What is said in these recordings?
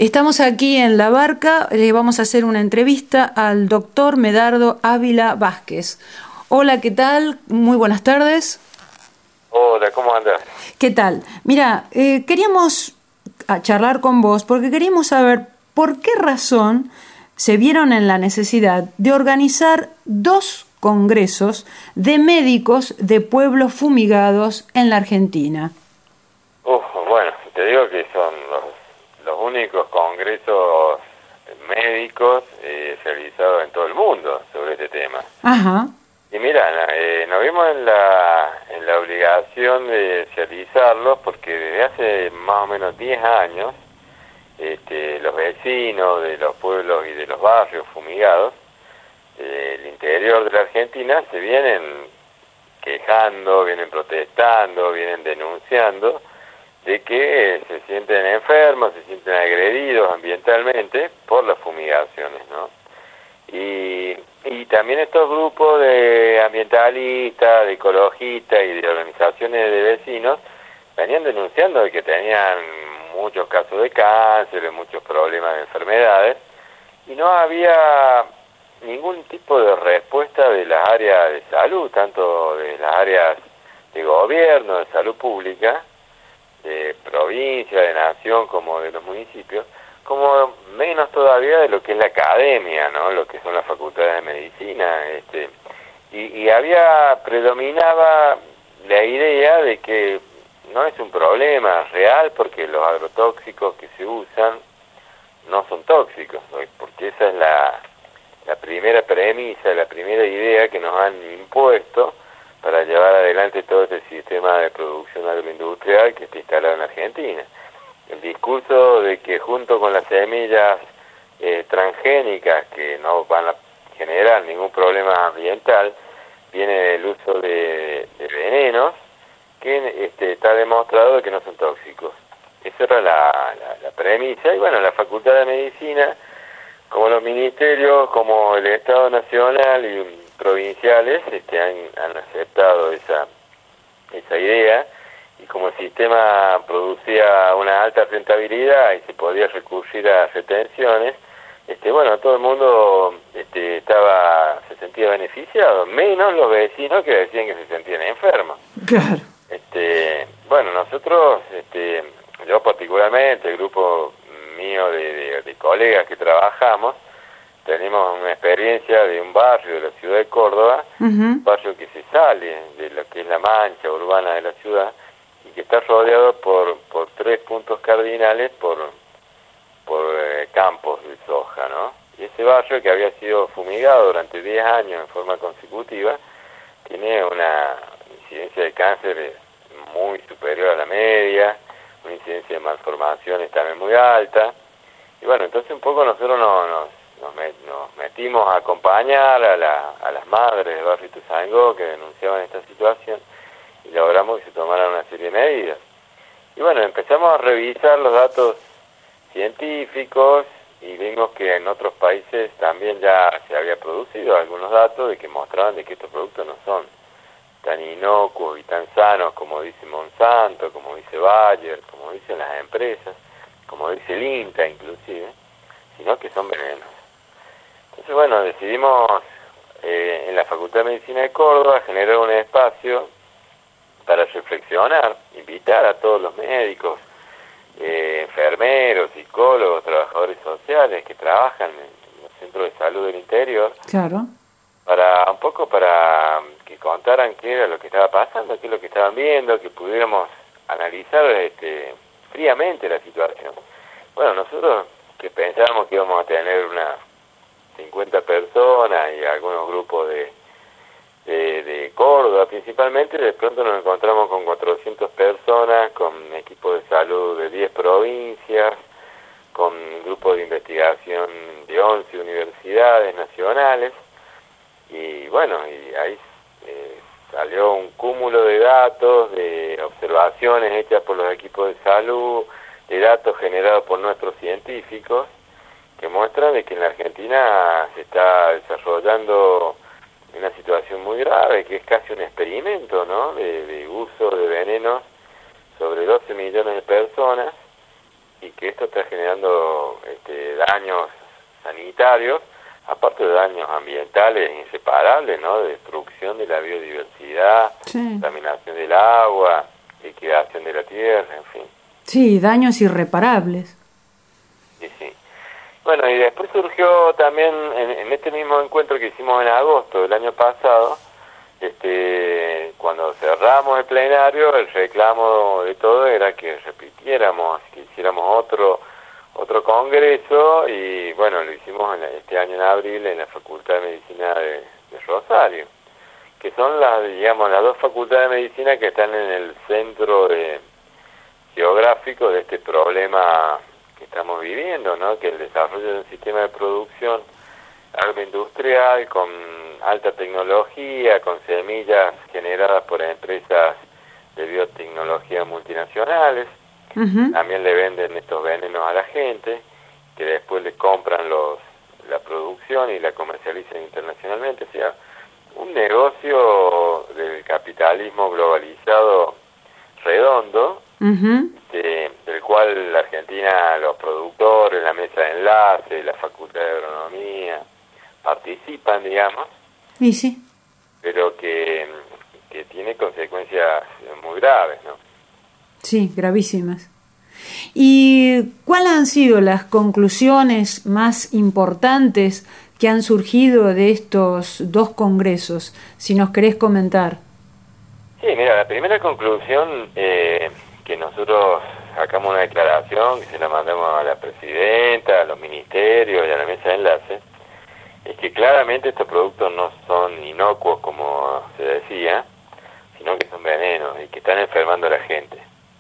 Estamos aquí en La Barca, le vamos a hacer una entrevista al doctor Medardo Ávila Vázquez. Hola, ¿qué tal? Muy buenas tardes. Hola, ¿cómo andas? ¿Qué tal? Mira, queríamos charlar con vos porque queríamos saber por qué razón se vieron en la necesidad de organizar 2 congresos de médicos de pueblos fumigados en la Argentina. Bueno, te digo que son los únicos congresos médicos realizados en todo el mundo sobre este tema. Ajá. Y mira, nos vimos en la obligación de realizarlos porque desde hace más o menos 10 años los vecinos de los pueblos y de los barrios fumigados del interior de la Argentina se vienen quejando, vienen protestando, vienen denunciando de que se sienten enfermos, se sienten agredidos ambientalmente por las fumigaciones, ¿no? Y también estos grupos de ambientalistas, de ecologistas y de organizaciones de vecinos venían denunciando de que tenían muchos casos de cáncer, de muchos problemas de enfermedades, y no había ningún tipo de respuesta de las áreas de salud, tanto de las áreas de gobierno, de salud pública, de provincia, de nación, como de los municipios, como menos todavía de lo que es la academia, ¿no? Lo que son las facultades de medicina, predominaba la idea de que no es un problema real porque los agrotóxicos que se usan no son tóxicos, ¿no? Porque esa es la primera premisa, la primera idea que nos han impuesto para llevar adelante todo este sistema de producción agroindustrial que está instalado en Argentina. El discurso de que junto con las semillas transgénicas que no van a generar ningún problema ambiental, viene el uso de venenos que está demostrado que no son tóxicos. Esa era la premisa, y bueno, la Facultad de Medicina, como los ministerios, como el Estado Nacional y provinciales han aceptado esa idea, y como el sistema producía una alta rentabilidad y se podía recurrir a retenciones, todo el mundo se sentía beneficiado, menos los vecinos que decían que se sentían enfermos. Claro. Nosotros, yo particularmente, el grupo mío de colegas que trabajamos, tenemos una experiencia de un barrio de la ciudad de Córdoba, un barrio que se sale de lo que es la mancha urbana de la ciudad y que está rodeado por 3 puntos cardinales por campos de soja, ¿no? Y ese barrio, que había sido fumigado durante 10 años en forma consecutiva, tiene una incidencia de cáncer muy superior a la media, una incidencia de malformaciones también muy alta. Y bueno, entonces un poco nosotros nos metimos a acompañar a las madres del barrio Ituzaingó que denunciaban esta situación, y logramos que se tomaran una serie de medidas. Y bueno, empezamos a revisar los datos científicos y vimos que en otros países también ya se había producido algunos datos de que mostraban de que estos productos no son tan inocuos y tan sanos como dice Monsanto, como dice Bayer, como dicen las empresas, como dice el INTA inclusive, sino que son venenos. Entonces, bueno, decidimos en la Facultad de Medicina de Córdoba generar un espacio para reflexionar, invitar a todos los médicos, enfermeros, psicólogos, trabajadores sociales que trabajan en los centros de salud del interior, Claro. para que contaran qué era lo que estaba pasando, qué es lo que estaban viendo, que pudiéramos analizar fríamente la situación. Bueno, nosotros que pensábamos que íbamos a tener unas 50 personas y algunos grupos de Córdoba principalmente, de pronto nos encontramos con 400 personas, con equipos de salud de 10 provincias, con grupos de investigación de 11 universidades nacionales, y bueno, y ahí salió un cúmulo de datos, de observaciones hechas por los equipos de salud, de datos generados por nuestros científicos, que muestran de que en la Argentina se está desarrollando una situación muy grave, que es casi un experimento, ¿no?, de uso de venenos sobre 12 millones de personas, y que esto está generando daños sanitarios, aparte de daños ambientales inseparables, ¿no? De destrucción de la biodiversidad, contaminación del agua, liquidación de la tierra, en fin. Sí, daños irreparables. Sí. Bueno, y después surgió también en este mismo encuentro que hicimos en agosto del año pasado, cuando cerramos el plenario, el reclamo de todo era que repitiéramos, que hiciéramos otro congreso, y bueno, lo hicimos este año en abril en la Facultad de Medicina de Rosario, que son las dos facultades de medicina que están en el centro geográfico de este problema que estamos viviendo, ¿no? Que el desarrollo de un sistema de producción agroindustrial con alta tecnología, con semillas generadas por empresas de biotecnología multinacionales, también le venden estos venenos a la gente, que después le compran la producción y la comercializan internacionalmente. O sea, un negocio del capitalismo globalizado redondo, del cual la Argentina, los productores, la mesa de enlace, la Facultad de Agronomía, participan, digamos, y sí, pero que tiene consecuencias muy graves, ¿no? Sí, gravísimas. ¿Y cuáles han sido las conclusiones más importantes que han surgido de estos dos congresos? Si nos querés comentar. Sí, mira, la primera conclusión, que nosotros sacamos una declaración, que se la mandamos a la presidenta, a los ministerios y a la mesa de enlace, es que claramente estos productos no son inocuos, como se decía, sino que son venenos y que están enfermando a la gente.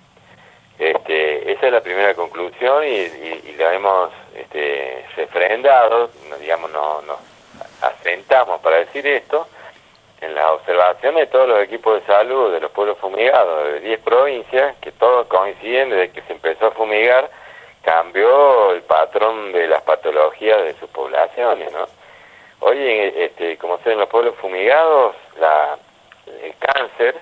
Esa es la primera conclusión y la hemos refrendado, nos asentamos para decir esto en las observaciones de todos los equipos de salud de los pueblos fumigados de 10 provincias, que todos coinciden desde que se empezó a fumigar, cambió el patrón de las patologías de sus poblaciones, ¿no? Hoy, como se ven los pueblos fumigados, el cáncer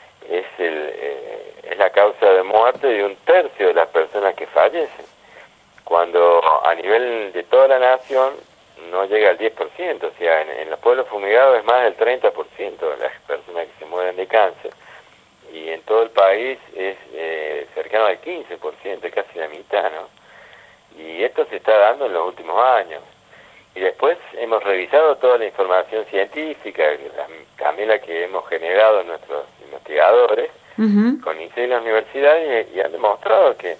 es la causa de muerte de 1/3 de las personas que fallecen, cuando a nivel de toda la nación no llega al 10%, o sea, en los pueblos fumigados es más del 30% de las personas que se mueren de cáncer, y en todo el país es cercano al 15%, casi la mitad, ¿no? Y esto se está dando en los últimos años. Y después hemos revisado toda la información científica, también la que hemos generado nuestros investigadores, con INSEE y las universidades, y han demostrado que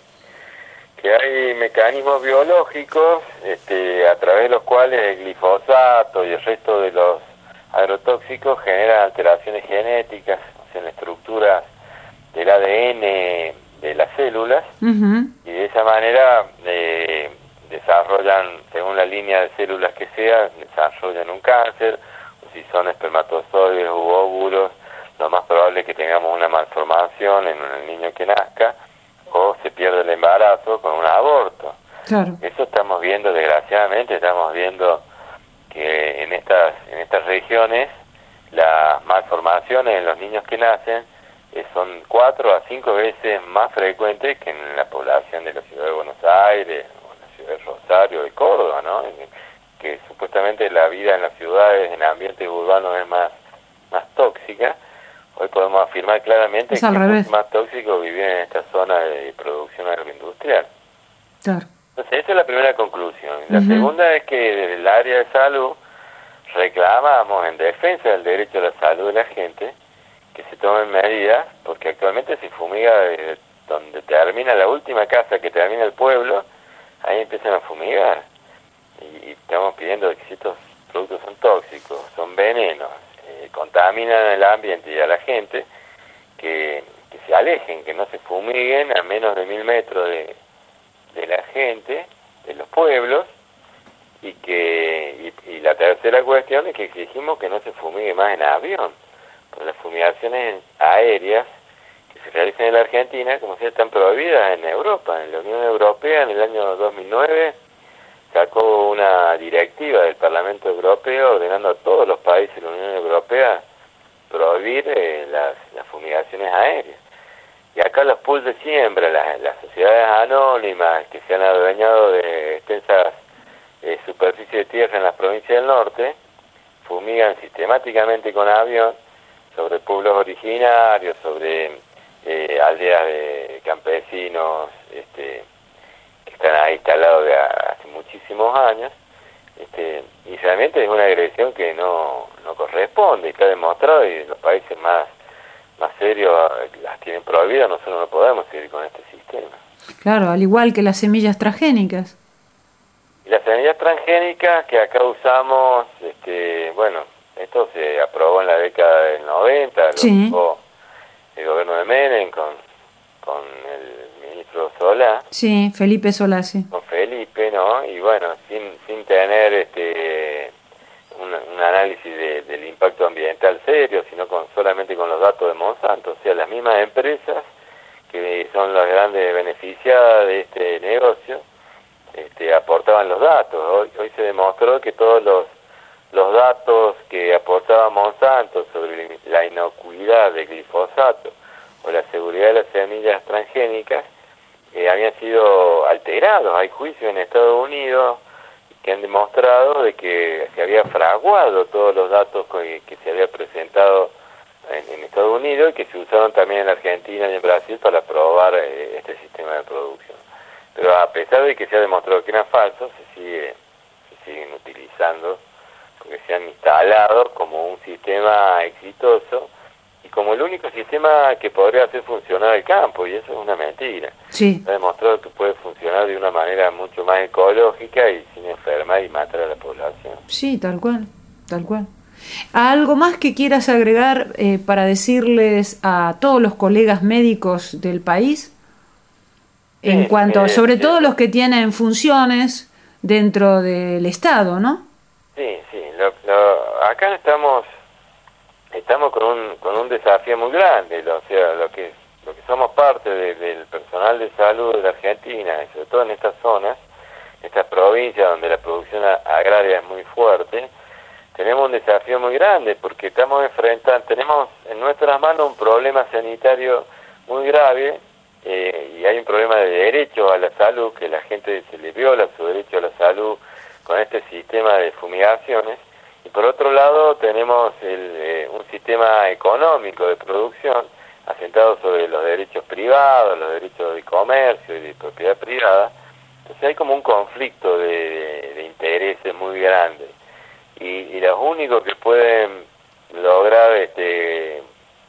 hay mecanismos biológicos a través de los cuales el glifosato y el resto de los agrotóxicos generan alteraciones genéticas, o sea, en la estructura del ADN de las células, y de esa manera desarrollan, según la línea de células que sea, desarrollan un cáncer, o si son espermatozoides u óvulos, lo más probable es que tengamos una malformación en el niño que nazca, o se pierde el embarazo con un aborto. Claro. Eso estamos viendo, desgraciadamente, estamos viendo que en estas regiones las malformaciones en los niños que nacen son 4 a 5 veces más frecuentes que en la población de la ciudad de Buenos Aires, o en la ciudad de Rosario, de Córdoba, ¿no? Que supuestamente la vida en las ciudades, en ambientes urbanos, es más tóxica. Hoy podemos afirmar claramente que es más tóxico vivir en esta zona de producción agroindustrial. Claro. Entonces, esa es la primera conclusión. La segunda es que desde el área de salud reclamamos en defensa del derecho a la salud de la gente que se tomen medidas, porque actualmente se fumiga desde donde termina la última casa que termina el pueblo, ahí empiezan a fumigar. Y estamos pidiendo que si estos productos son tóxicos, son venenos, contaminan el ambiente y a la gente, que se alejen, que no se fumiguen a menos de 1000 metros de la gente, de los pueblos, y la tercera cuestión es que exigimos que no se fumigue más en avión, porque las fumigaciones aéreas que se realizan en la Argentina, como se están prohibidas en Europa. En la Unión Europea, en el año 2009, sacó una directiva del Parlamento Europeo ordenando a todos los países de la Unión Europea prohibir las fumigaciones aéreas. Y acá los pools de siembra, las sociedades anónimas que se han adueñado de extensas superficie de tierra en las provincias del norte, fumigan sistemáticamente con avión sobre pueblos originarios, sobre aldeas de campesinos que están ahí instalados de hace muchísimos años, y realmente es una agresión que no corresponde, está demostrado, y los países más serios las tienen prohibidas. Nosotros no podemos seguir con este sistema. Claro, al igual que las semillas transgénicas. Y las semillas transgénicas que acá usamos, bueno, esto se aprobó en la década del 90, lo aprobó el gobierno de Menem con el ministro Solá. Sí, Felipe Solá, sí. Con Felipe, ¿no? Y bueno, sin tener un análisis del impacto ambiental serio, sino solamente con los datos de Monsanto. O sea, las mismas empresas que son las grandes beneficiadas de este negocio aportaban los datos. Hoy se demostró que todos los datos que aportaba Monsanto sobre la inocuidad del glifosato o la seguridad de las semillas transgénicas habían sido alterados. Hay juicios en Estados Unidos que han demostrado de que se había fraguado todos los datos que se había presentado en Estados Unidos y que se usaron también en Argentina y en Brasil para probar este sistema de producción. Pero a pesar de que se ha demostrado que eran falsos, se siguen utilizando porque se han instalado como un sistema exitoso y como el único sistema que podría hacer funcionar el campo, y eso es una mentira. Sí. Se ha demostrado que puede funcionar de una manera mucho más ecológica y sin enfermar y matar a la población. Sí, tal cual, tal cual. ¿Algo más que quieras agregar para decirles a todos los colegas médicos del país? En cuanto, sobre todo los que tienen funciones dentro del Estado, ¿no? Sí. Acá estamos con un desafío muy grande. O sea, lo que somos parte del personal de salud de la Argentina, y sobre todo en estas zonas, estas provincias donde la producción agraria es muy fuerte, tenemos un desafío muy grande porque tenemos en nuestras manos un problema sanitario muy grave, y hay un problema de derecho a la salud, que la gente se le viola su derecho a la salud con este sistema de fumigaciones, y por otro lado tenemos un sistema económico de producción asentado sobre los derechos privados, los derechos de comercio y de propiedad privada. Entonces hay como un conflicto de intereses muy grande, y los únicos que pueden lograr que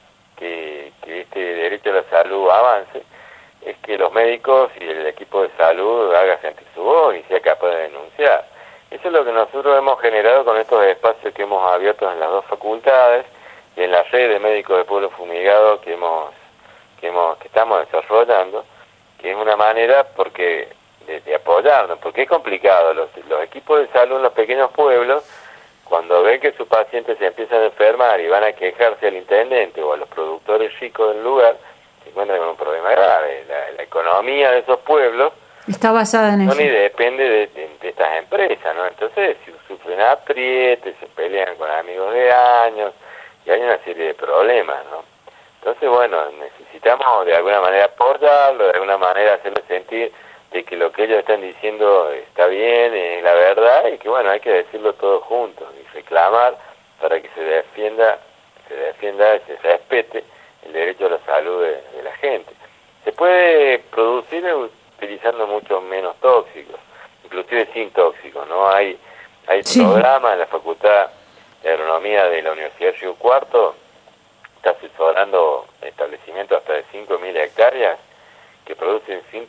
este derecho a la salud avance es que los médicos y el equipo de salud haga sentir su voz y sea capaz de denunciar. Eso es lo que nosotros hemos generado con estos espacios que hemos abierto en las dos facultades y en la red de médicos de pueblo fumigado que estamos desarrollando, que es una manera de apoyarnos, porque es complicado. Los equipos de salud en los pequeños pueblos, cuando ven que sus pacientes se empiezan a enfermar y van a quejarse al intendente o a los productores ricos del lugar, se encuentran con un problema grave. La economía de esos pueblos está basada en eso. Y depende de estas empresas, ¿no? Entonces sufren aprietes, se pelean con amigos de años y hay una serie de problemas, ¿no? Entonces, bueno, necesitamos de alguna manera apoyarlo, de alguna manera hacerlo sentir de que lo que ellos están diciendo está bien, es la verdad, y que bueno, hay que decirlo todos juntos y reclamar para que se defienda, se respete el derecho a la salud de la gente. Se puede producir utilizando mucho menos tóxicos, inclusive sin tóxicos, ¿no? Hay programas en la Facultad de Agronomía de la Universidad de Río Cuarto, está asesorando establecimientos hasta de 5.000 hectáreas que producen sin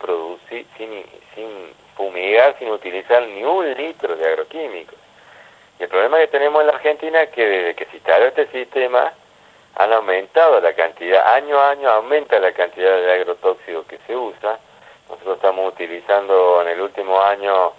fumigar, sin utilizar ni un litro de agroquímicos. Y el problema que tenemos en la Argentina es que desde que se instaló este sistema han aumentado la cantidad, año a año aumenta la cantidad de agrotóxicos que se usa. Nosotros estamos utilizando en el último año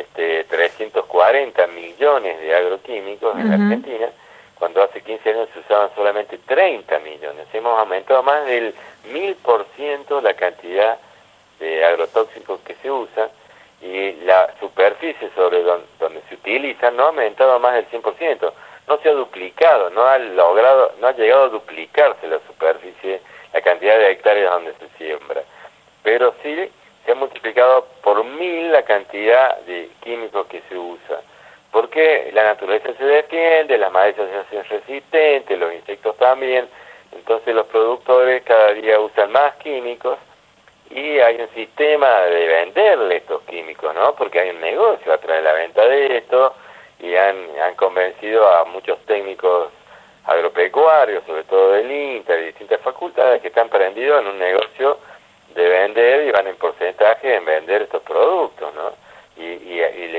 340 millones de agroquímicos en la Argentina, cuando hace 15 años se usaban solamente 30 millones. Hemos aumentado más del 1000% la cantidad de agrotóxicos que se usan, y la superficie sobre donde se utilizan no ha aumentado más del 100%. No se ha duplicado, no ha llegado a duplicarse la superficie, la cantidad de hectáreas donde se siembra. Pero sí se ha multiplicado por 1000 la cantidad de químicos que se usa, porque la naturaleza se defiende, las malezas se hacen resistentes, los insectos también, entonces los productores cada día usan más químicos y hay un sistema de venderle estos químicos, ¿no? Porque hay un negocio atrás de la venta de esto y han convencido a muchos técnicos agropecuarios, sobre todo del INTA, de distintas facultades, que están prendidos en un negocio de vender y van en porcentaje en vender estos productos, ¿no? Y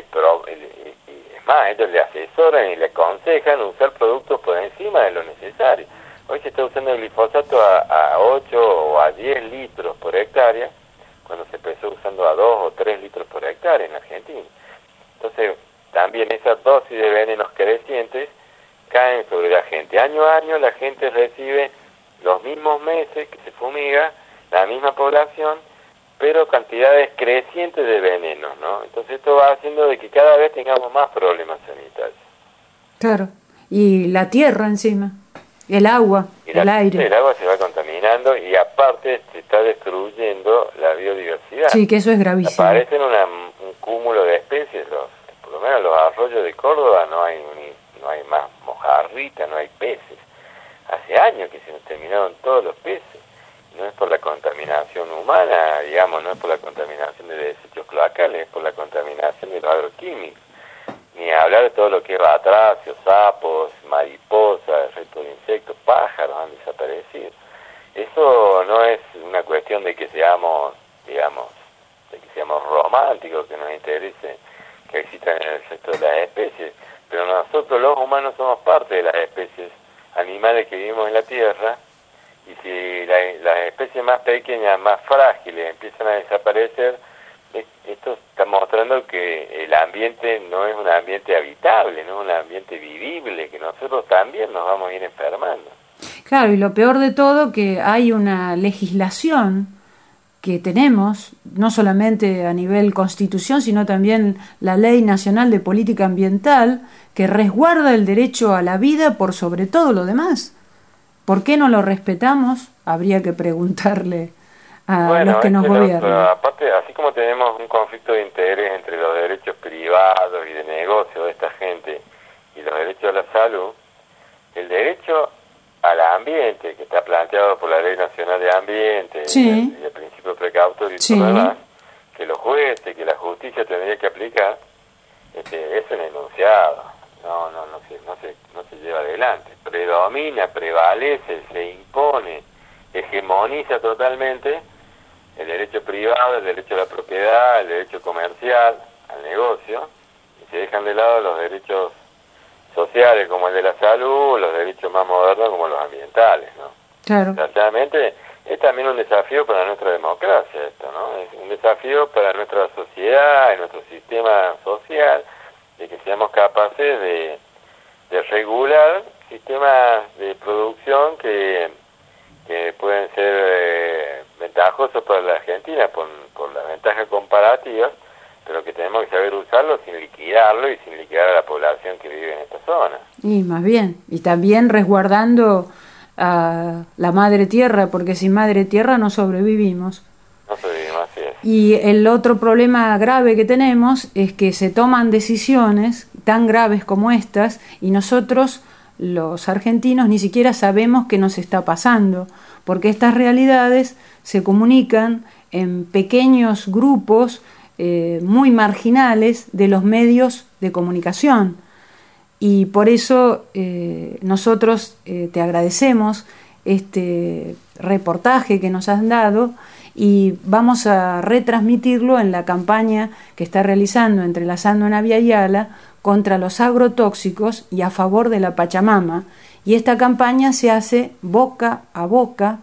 es más, ellos le asesoran y le aconsejan usar productos por encima de lo necesario. Hoy se está usando el glifosato a 8 o a 10 litros por hectárea, cuando se empezó usando a 2 o 3 litros por hectárea en Argentina. Entonces, también esas dosis de venenos crecientes caen sobre la gente. Año a año la gente recibe los mismos meses que se fumiga, la misma población, pero cantidades crecientes de venenos, ¿no? Entonces esto va haciendo de que cada vez tengamos más problemas sanitarios. Claro, y la tierra encima, el agua, el aire. El agua se va contaminando y aparte se está destruyendo la biodiversidad. Sí, que eso es gravísimo. Aparecen un cúmulo de especies, por lo menos los arroyos de Córdoba no hay más mojarrita, no hay peces. Hace años que se nos terminaron todos los peces. No es por la contaminación humana, digamos, no es por la contaminación de desechos cloacales, es por la contaminación de los agroquímicos. Ni hablar de todo lo que es batracios, sapos, mariposas, restos de insectos, pájaros han desaparecido. Eso no es una cuestión de que seamos, digamos, románticos, que nos interese que existan en el resto de las especies, pero nosotros los humanos somos parte de las especies animales que vivimos en la Tierra, y si las especies más pequeñas, más frágiles, empiezan a desaparecer, esto está mostrando que el ambiente no es un ambiente habitable, no es un ambiente vivible, que nosotros también nos vamos a ir enfermando. Claro, y lo peor de todo, que hay una legislación que tenemos, no solamente a nivel constitución, sino también la Ley Nacional de Política Ambiental, que resguarda el derecho a la vida por sobre todo lo demás. ¿Por qué no lo respetamos? Habría que preguntarle a los que nos gobiernan. Aparte, así como tenemos un conflicto de interés entre los derechos privados y de negocio de esta gente y los derechos a la salud, el derecho al ambiente, que está planteado por la Ley Nacional de Ambiente, sí, y el principio precautorio y sí, todo lo demás, que los jueces, que la justicia tendría que aplicar, es un enunciado. No se lleva adelante. Predomina, prevalece, se impone, hegemoniza totalmente el derecho privado, el derecho a la propiedad, el derecho comercial, al negocio, y se dejan de lado los derechos sociales como el de la salud, los derechos más modernos como los ambientales, ¿no? Claro. Desgraciadamente es también un desafío para nuestra democracia esto, ¿no? Es un desafío para nuestra sociedad, nuestro sistema social, de que seamos capaces de regular sistemas de producción que pueden ser ventajosos para la Argentina por las ventajas comparativas, pero que tenemos que saber usarlo sin liquidarlo y sin liquidar a la población que vive en esta zona. Y más bien, y también resguardando a la madre tierra, porque sin madre tierra no sobrevivimos. No sobrevivimos, así es. Y el otro problema grave que tenemos es que se toman decisiones tan graves como estas y nosotros, los argentinos, ni siquiera sabemos qué nos está pasando, porque estas realidades se comunican en pequeños grupos muy marginales de los medios de comunicación. Y por eso nosotros te agradecemos este reportaje que nos has dado y vamos a retransmitirlo en la campaña que está realizando Entrelazando en Avia Yala contra los agrotóxicos y a favor de la Pachamama. Y esta campaña se hace boca a boca,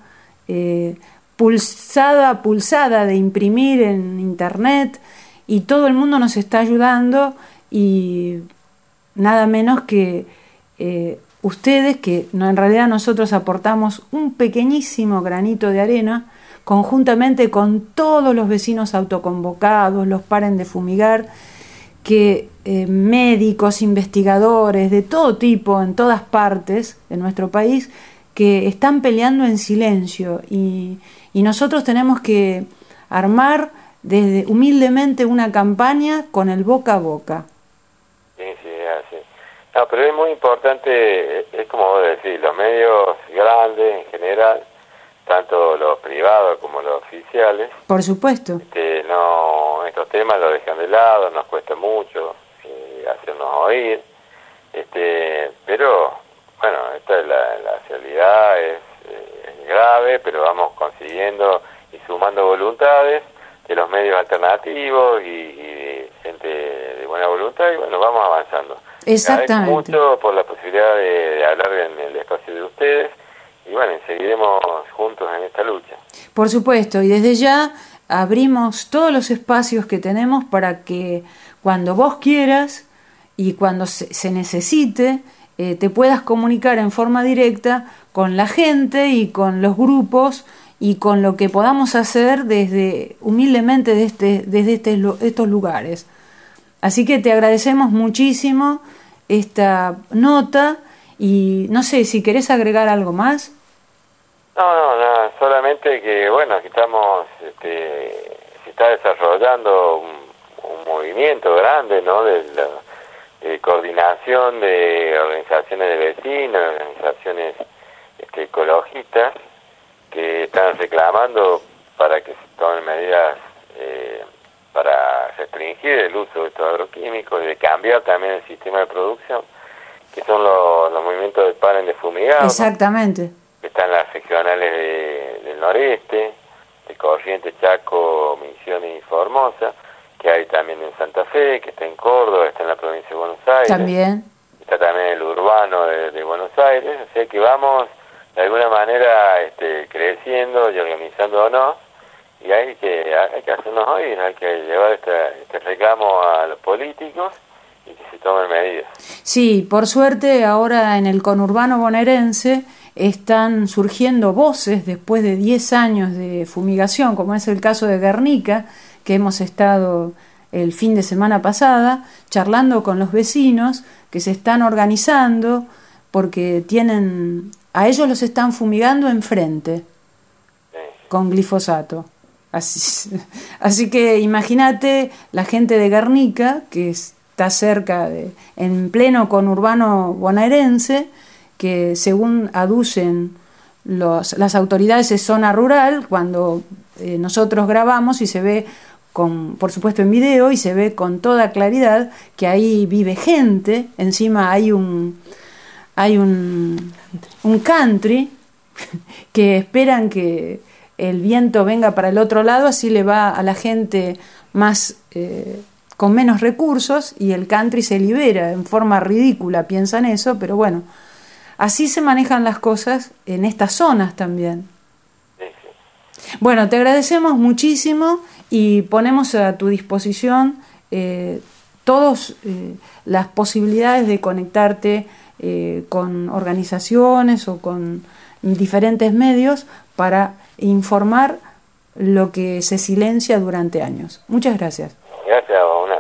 pulsada a pulsada, de imprimir en internet, y todo el mundo nos está ayudando, y nada menos que ustedes, que en realidad nosotros aportamos un pequeñísimo granito de arena, conjuntamente con todos los vecinos autoconvocados, los Paren de Fumigar, que médicos, investigadores de todo tipo, en todas partes de nuestro país, que están peleando en silencio, y nosotros tenemos que armar desde humildemente una campaña con el boca a boca. Sí, sí, así. No, pero es muy importante, es como vos decís, los medios grandes en general, tanto los privados como los oficiales, Por supuesto. no, estos temas los dejan de lado, nos cuesta mucho hacernos oír, pero bueno, esta es la realidad, es grave, pero vamos consiguiendo y sumando voluntades de los medios alternativos y de gente de buena voluntad, y bueno, vamos avanzando. Exactamente. Agradezco mucho por la posibilidad de hablar en el espacio de ustedes, y bueno, seguiremos juntos en esta lucha. Por supuesto, y desde ya abrimos todos los espacios que tenemos para que cuando vos quieras y cuando se necesite, te puedas comunicar en forma directa con la gente y con los grupos y con lo que podamos hacer desde humildemente desde estos lugares. Así que te agradecemos muchísimo esta nota y no sé si querés agregar algo más. No, nada, solamente que bueno, aquí estamos, se está desarrollando un movimiento grande, ¿no? De coordinación de organizaciones de vecinos, organizaciones ecologistas, que están reclamando para que se tomen medidas para restringir el uso de estos agroquímicos y de cambiar también el sistema de producción, que son los movimientos de paren de fumigado. Exactamente. ¿No? Que están las regionales del noreste, de Corrientes, Chaco, Misiones y Formosa, que hay también en Santa Fe, que está en Córdoba, está en la provincia de Buenos Aires. También. Está también el urbano de Buenos Aires, o sea que vamos de alguna manera creciendo y organizándonos, y hay que hacernos oír, hay que llevar este reclamo a los políticos y que se tomen medidas. Sí, por suerte ahora en el conurbano bonaerense están surgiendo voces después de 10 años de fumigación, como es el caso de Guernica, que hemos estado el fin de semana pasada charlando con los vecinos que se están organizando porque a ellos los están fumigando enfrente con glifosato. Así que imagínate la gente de Guernica, que está cerca en pleno conurbano bonaerense, que según aducen las autoridades de zona rural, cuando nosotros grabamos y se ve por supuesto en video, y se ve con toda claridad que ahí vive gente, encima hay un country que esperan que el viento venga para el otro lado, así le va a la gente más con menos recursos, y el country se libera en forma ridícula, piensan eso, pero bueno, así se manejan las cosas en estas zonas también. Bueno, te agradecemos muchísimo y ponemos a tu disposición todas las posibilidades de conectarte con organizaciones o con diferentes medios para informar lo que se silencia durante años. Muchas gracias. Gracias,